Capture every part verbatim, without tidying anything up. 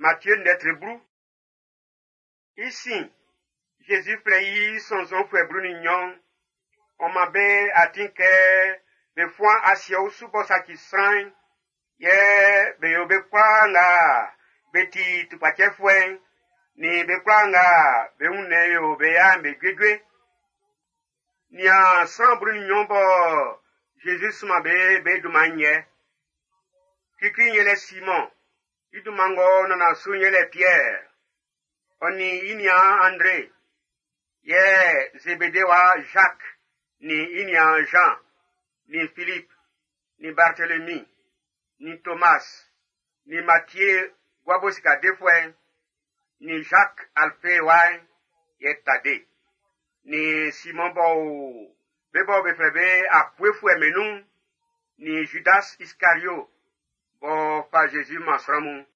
Matthieu Netrebrou. Ici, Jésus frère son son frère Brunignon, on m'a bé atinque, de fois assis au sous sa qui srain, ye, be yo be kwa nga, beti tu pache fwen, ni be kwa nga, be une yo be ya be gwegwe, ni a san Brunignon bo, Jésus m'a bé be du manye, kiki nyele Simon, idu mango nana su nyele Pierre, oni inia André, ye Zebedewa Jacques, ni inia Jean, ni Philippe, ni Barthélemy, ni Thomas, ni Matthieu Gwabosika Defouin, ni Jacques Alpé Wai, ye Tade, ni Simon Bo, Bebo Befrebe a Pouefoué Menou, ni Judas Iscario, Bo Fa Jésus Masramou.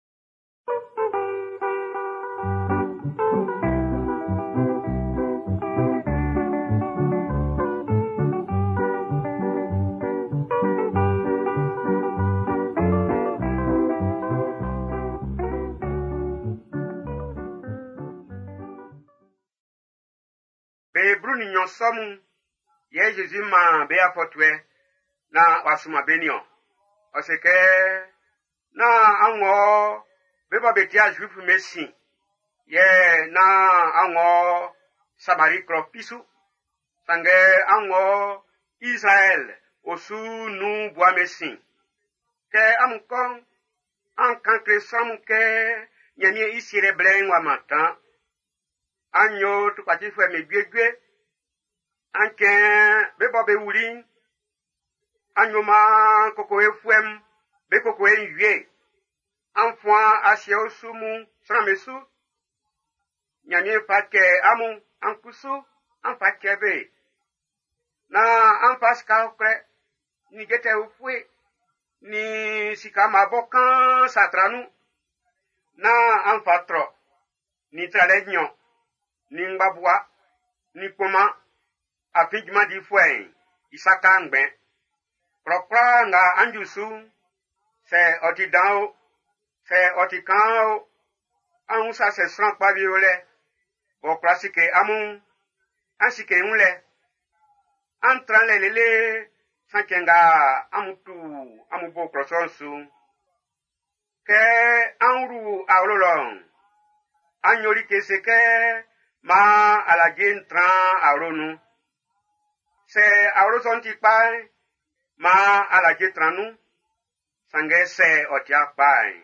Be Brunignon somu, ye Jésus ma be apotwe, na wasuma benio. Oseke, na ango, beba betia juif messi, ye na ango, Samari kropisu, sange ango, Israel, osu nu boa messi. Ke amukon, an kankre samu ke, nyanye isire blen wa matan, anyo tu pati fwe me gwegwe, anken be bobe wuli, anyo ma koko e fwem, be koko e yue, anfwa asye osumu, sramesu, nyanye patke amu, ankusu, anpatke be, na anpaska okre, ni gete ufwe, ni sika mabokan satranu, na anfatro, ni tralenyon, ni ngbabwa, ni koma, afijma di fwen, isaka ngben, propra nga anjusu, se oti dao, se oti kao, anousa se sran kwa viole, bo klasike amun, ansike unle, antran le lele, sankenga amutu, amubo krosonsu, ke anru aulolong, anyori kese ke, ma alagen tran aronu. Se aroson ti pai, ma alagen tranu, sange se otia pai.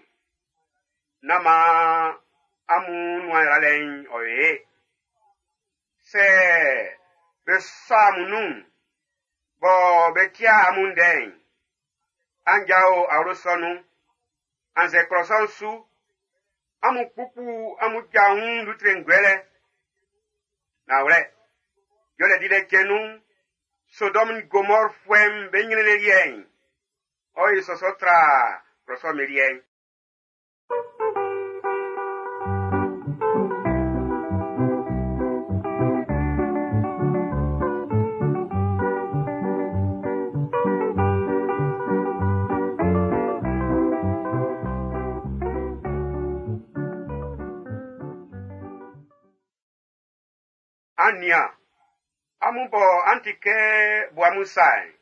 Nama amu nuaralen oye. Se besa munun, bo betia amunden. Anjao arosonu, anze kroson su, amu pupu amu jaun lutrengwele. Na wle, yo le dile kenou, Sodome Gomor fwem benyele rien. Oye sosotra, prosome rien. Ania, amubo antike boamusai.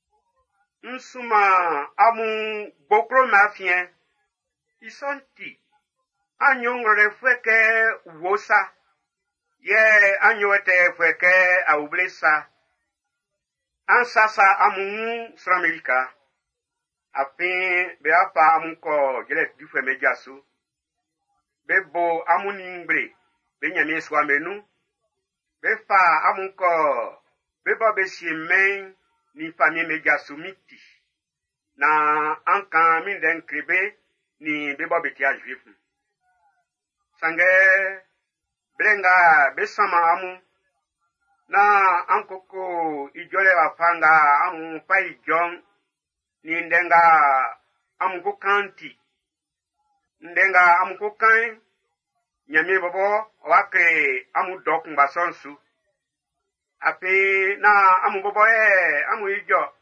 Nsuma amu bokro mafien. Isonti. Anyon refweke wosa. Ye anyoete fweke aublesa. Ansasa amu sramelika. Afin beapa amuko jelet dufwe mediasu. Bebo amuningbre. Benyame swamenu. Befa amunko, beba besi men ni famille megasumiti. Na ankan min den krebe ni beba betia juif. Sange blenga besama amu. Na ankoko ijole wafanga amu pa ijon ni ndenga amuko kanti. Ndenga amuko kan. Nyami bobo wakre amu dok mbasonsu. Ape na amu bobo e amu ijo.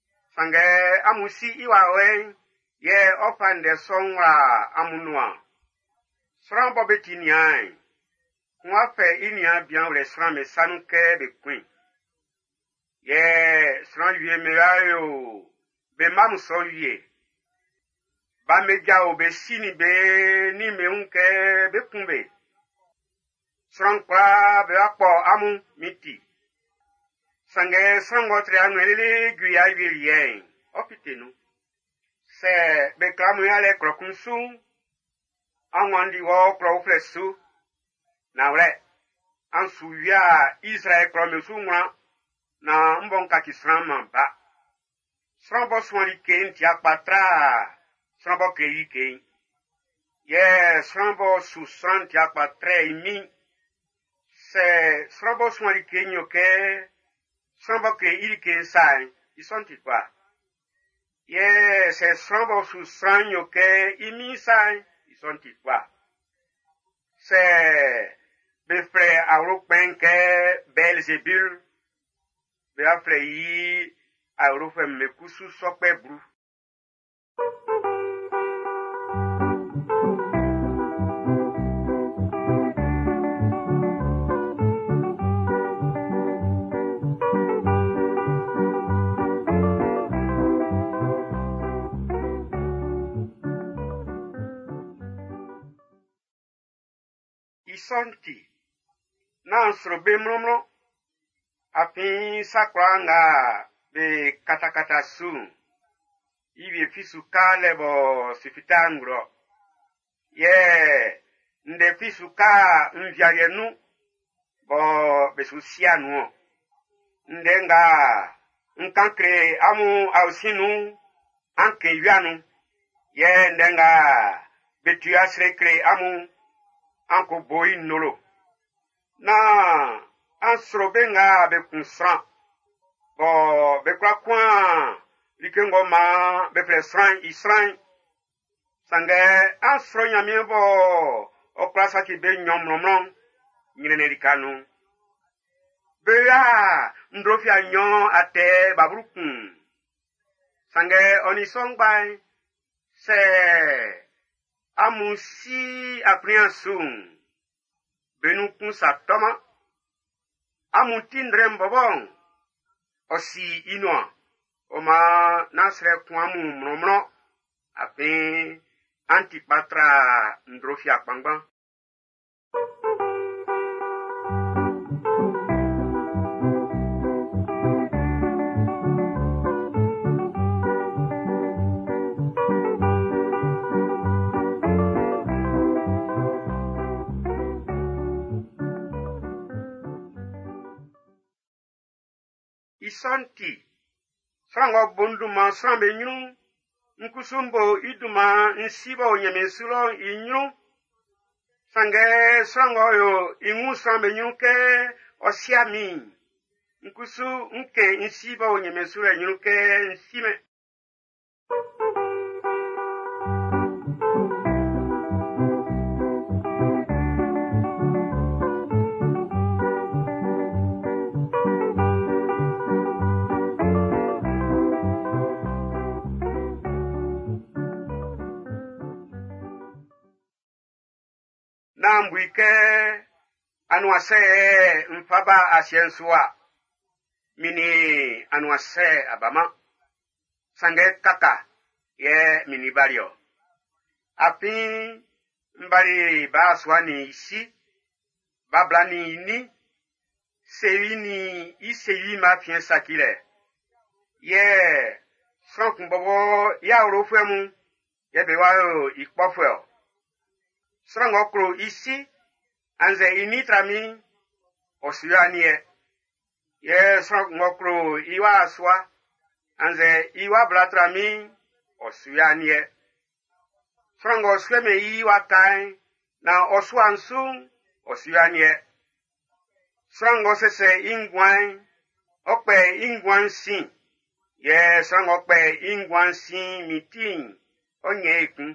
Sange amu si iwa wen ye ofande sonwa amu nuan. Sran bo betinian. Kwa fe inia bien le sran me sanu ke be queen. Ye sran yue me ayo. Be mam so yue. Ba me ja o be sini be ni me unke be kumbe. Sran kwa be akpo amu miti. Sange sango tre anwele guya yue opitenu. Se be klamu yale krokunsu. Anwandi wo kroflesu. Na wle. Ansu ya Israel kromesu mwa. Na mbonka ki sran mamba. Sran bo swali ken ti akpatra. Sran bo kreyi ken. Ye sran bo su sran ti akpatre imi. Se sran bo swali ken yo ke. Sran bo kreyi ken sai. Ison ti kwa. Ye se sran bo su sran yo ke imi sai. Ison ti kwa. Se befre aurukpen ke Belzebul. Be afre yi aurufem mekusu sokpe bru. Isonti. Na nsrobe mromro. Api sakwa nga be katakata su. Ibi fisu kale bo sifitangro. Ye nde fisu ka mvyarienu bo besusianu. Nde nga nkankre amu ausinu anke yuanu. Ye nde nga betu asrekre amu anko boi nolo. Na ansrobe nga be kunsran. Bo be kwa kwa likengo ma be presran isran. Sange ansro nyamie bo oklasa ki be nyomlomlom nyine likanu. Be ya ndrofia nyon ate babrukun. Sange onisongbai se amusi apriansun. Benukun sa toma. Amutindrem bobong. Osi inwa. Oma nasre kwamu mromro. Ape antipatra ndrofia kpangban. Isonti. Frango bonduma srambe nyunu. Nkusumbo iduma nsibo nyemesuro inyunu. Sange srango yo ingu srambe nyunu ke osiami. Nkusu nke nsibo nyemesuro nyunu ke nsime. Nambuike anuase mfaba asiensua. Mini anuase abama. Sange kaka ye mini bario. Api mbari baswani isi. Bablani ini. Sewi ni isewi ma fiensa kile. Ye frank mbobo ya urofemu. Ye bewa ikpofweo. Srango kro isi, anze initrami, osuyanie. Ye srango kro iwa aswa, anze iwa blatrami, osuyanie. Srango sweme iwa tai, na oswansu, osuyanie. Srango sese ingwan, okpe ingwan sin. Ye srango okpe ingwan sin mitin, onye ikun.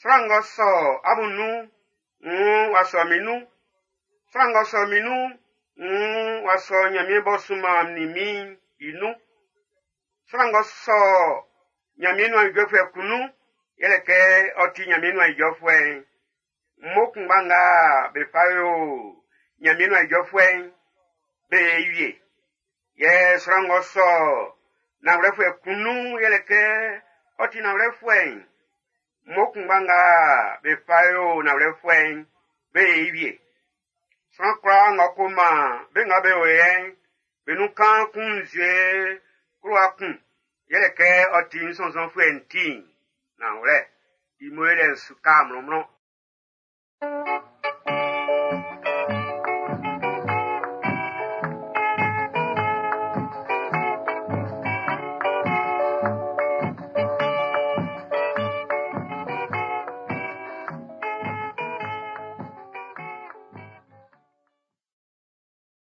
Srango so abunu, mm, waso minu. Srango so minu, mm, waso nyami bosuma mnimi inu. Srango so nyami no igofwe kunu, yeleke oti nyami no igofwe. Mokumbanga befayo nyami no igofwe be yie. Ye srango so na refwe kunu yeleke oti na refwe. Mokumbanga befayo na refwe be yie. Sankra ngokuma benga bewe benuka kunje kruwa kun yeleke oti nsonson fwenti na ore imoele suka mromro.